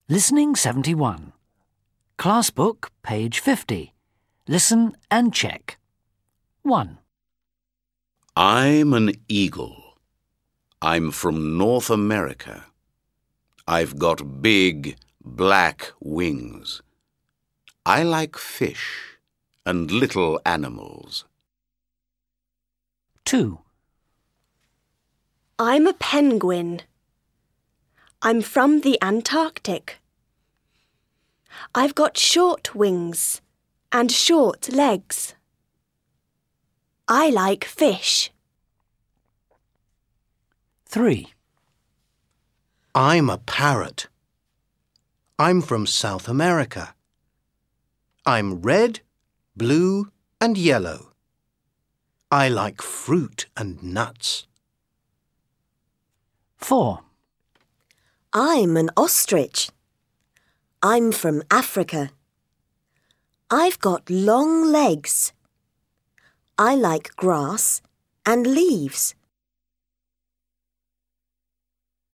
Listening 71. Class book, page 50. Listen and check. 1. I'm an eagle. I'm from North America. I've got big, black wings. I like fish and little animals. 2. I'm a penguin. I'm from the Antarctic. I've got short wings and short legs. I like fish. 3. I'm a parrot. I'm from South America. I'm red, blue and yellow. I like fruit and nuts. 4. I'm an ostrich. I'm from Africa. I've got long legs. I like grass and leaves.